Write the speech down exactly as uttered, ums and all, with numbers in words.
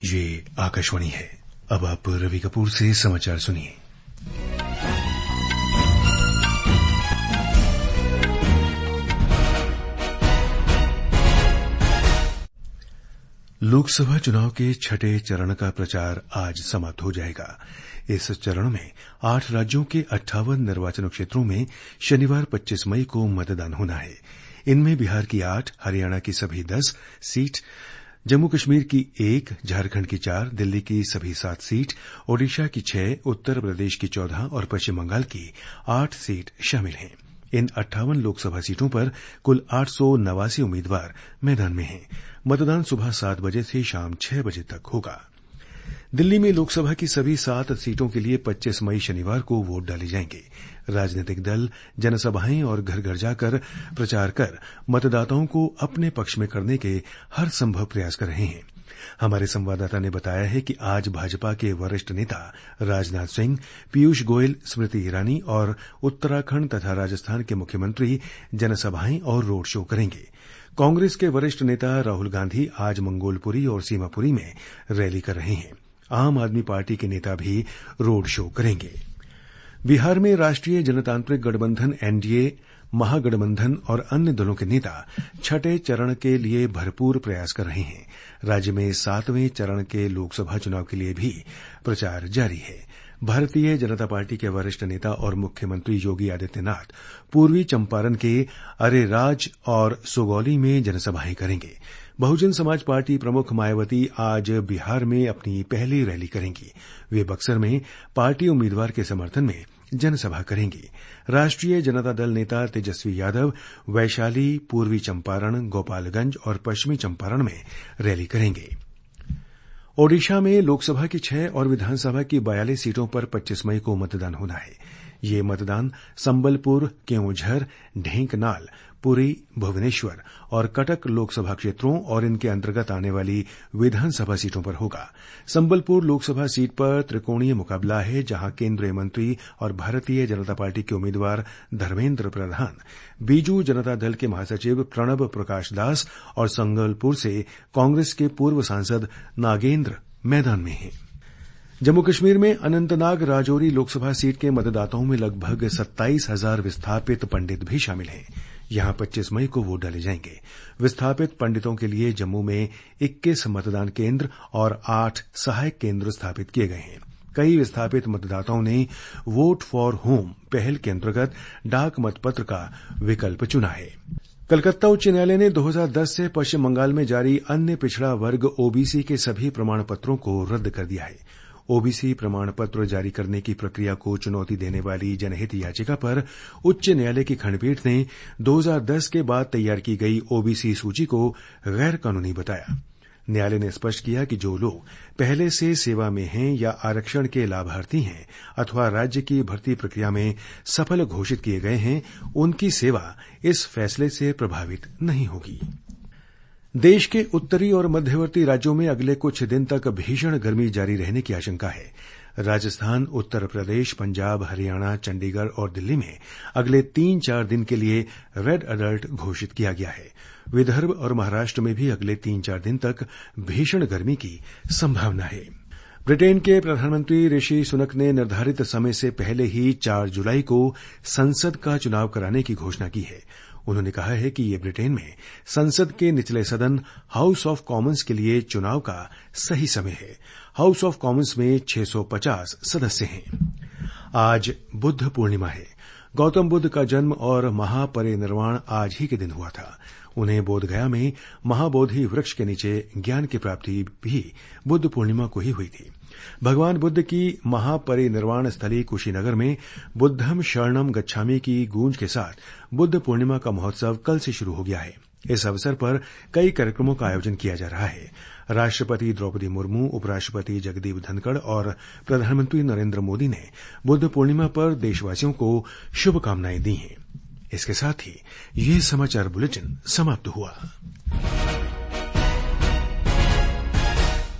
ये आकाशवाणी है। अब आप रवि कपूर से समाचार सुनिए। लोकसभा चुनाव के छठे चरण का प्रचार आज समाप्त हो जाएगा। इस चरण में आठ राज्यों के अट्ठावन निर्वाचन क्षेत्रों में शनिवार पच्चीस मई को मतदान होना है। इनमें बिहार की आठ, हरियाणा की सभी दस सीट, जम्मू कश्मीर की एक, झारखंड की चार, दिल्ली की सभी सात सीट, ओडिशा की छह, उत्तर प्रदेश की चौदह और पश्चिम बंगाल की आठ सीट शामिल हैं। इन अट्ठावन लोकसभा सीटों पर कुल आठ सौ नवासी उम्मीदवार मैदान में हैं। मतदान सुबह सात बजे से शाम छह बजे तक होगा। दिल्ली में लोकसभा की सभी सात सीटों के लिए पच्चीस मई शनिवार को वोट डाले जाएंगे। राजनीतिक दल जनसभाएं और घर घर जाकर प्रचार कर मतदाताओं को अपने पक्ष में करने के हर संभव प्रयास कर रहे हैं। हमारे संवाददाता ने बताया है कि आज भाजपा के वरिष्ठ नेता राजनाथ सिंह, पीयूष गोयल, स्मृति ईरानी और उत्तराखंड तथा राजस्थान के मुख्यमंत्री जनसभाएं और रोड शो करेंगे। कांग्रेस के वरिष्ठ नेता राहुल गांधी आज मंगोलपुरी और सीमापुरी में रैली कर रहे हैं। आम आदमी पार्टी के नेता भी रोड शो करेंगे। बिहार में राष्ट्रीय जनतांत्रिक गठबंधन एनडीए, महागठबंधन और अन्य दलों के नेता छठे चरण के लिए भरपूर प्रयास कर रहे हैं। राज्य में सातवें चरण के लोकसभा चुनाव के लिए भी प्रचार जारी है। भारतीय जनता पार्टी के वरिष्ठ नेता और मुख्यमंत्री योगी आदित्यनाथ पूर्वी चंपारण के अरेराज और सुगौली में जनसभाएं करेंगे। बहुजन समाज पार्टी प्रमुख मायावती आज बिहार में अपनी पहली रैली करेंगी। वे बक्सर में पार्टी उम्मीदवार के समर्थन में जनसभा करेंगी। राष्ट्रीय जनता दल नेता तेजस्वी यादव वैशाली, पूर्वी चंपारण, गोपालगंज और पश्चिमी चंपारण में रैली करेंगे। ओडिशा में लोकसभा की छह और विधानसभा की बयालीस सीटों पर पच्चीस मई को मतदान होना है। ये मतदान संबलपुर, केओंझर, ढेंकनाल, पुरी, भुवनेश्वर और कटक लोकसभा क्षेत्रों और इनके अंतर्गत आने वाली विधानसभा सीटों पर होगा। संबलपुर लोकसभा सीट पर त्रिकोणीय मुकाबला है, जहां केंद्रीय मंत्री और भारतीय जनता पार्टी के उम्मीदवार धर्मेंद्र प्रधान, बीजू जनता दल के महासचिव प्रणब प्रकाश दास और संबलपुर से कांग्रेस के पूर्व सांसद नागेंद्र मैदान में हैं। जम्मू कश्मीर में अनंतनाग राजौरी लोकसभा सीट के मतदाताओं में लगभग सत्ताईस हजार विस्थापित पंडित भी शामिल हैं। यहां पच्चीस मई को वोट डाले जाएंगे। विस्थापित पंडितों के लिए जम्मू में इक्कीस मतदान केंद्र और आठ सहायक केंद्र स्थापित किए गए हैं। कई विस्थापित मतदाताओं ने वोट फॉर होम पहल के अंतर्गत डाक मतपत्र का विकल्प चुना है। कलकत्ता उच्च न्यायालय ने दो हज़ार दस से पश्चिम बंगाल में जारी अन्य पिछड़ा वर्ग ओबीसी के सभी प्रमाण पत्रों को रद्द कर दिया है। ओबीसी प्रमाण पत्र जारी करने की प्रक्रिया को चुनौती देने वाली जनहित याचिका पर उच्च न्यायालय की खंडपीठ ने दो हज़ार दस के बाद तैयार की गई ओबीसी सूची को गैर कानूनी बताया। न्यायालय ने स्पष्ट किया कि जो लोग पहले से सेवा में हैं या आरक्षण के लाभार्थी हैं अथवा राज्य की भर्ती प्रक्रिया में सफल घोषित किए गए हैं, उनकी सेवा इस फैसले से प्रभावित नहीं होगी। देश के उत्तरी और मध्यवर्ती राज्यों में अगले कुछ दिन तक भीषण गर्मी जारी रहने की आशंका है। राजस्थान, उत्तर प्रदेश, पंजाब, हरियाणा, चंडीगढ़ और दिल्ली में अगले तीन चार दिन के लिए रेड अलर्ट घोषित किया गया है। विदर्भ और महाराष्ट्र में भी अगले तीन चार दिन तक भीषण गर्मी की संभावना है। ब्रिटेन के प्रधानमंत्री ऋषि सुनक ने निर्धारित समय से पहले ही चार जुलाई को संसद का चुनाव कराने की घोषणा की है। उन्होंने कहा है कि ये ब्रिटेन में संसद के निचले सदन हाउस ऑफ कॉमन्स के लिए चुनाव का सही समय है। हाउस ऑफ कॉमन्स में छह सौ पचास सदस्य हैं। आज बुद्ध पूर्णिमा है। गौतम बुद्ध का जन्म और महापरिनिर्वाण आज ही के दिन हुआ था। उन्हें बोधगया में महाबोधि वृक्ष के नीचे ज्ञान की प्राप्ति भी बुद्ध पूर्णिमा को ही हुई थी। भगवान बुद्ध की महापरिनिर्वाण स्थली कुशीनगर में बुद्धम शरणम गच्छामि की गूंज के साथ बुद्ध पूर्णिमा का महोत्सव कल से शुरू हो गया है। इस अवसर पर कई कार्यक्रमों का आयोजन किया जा रहा है। राष्ट्रपति द्रौपदी मुर्मू, उपराष्ट्रपति जगदीप धनखड़ और प्रधानमंत्री नरेंद्र मोदी ने बुद्ध पूर्णिमा पर देशवासियों को शुभकामनाएं दी हैं। इसके साथ ही ये समाचार बुलेटिन समाप्त हुआ।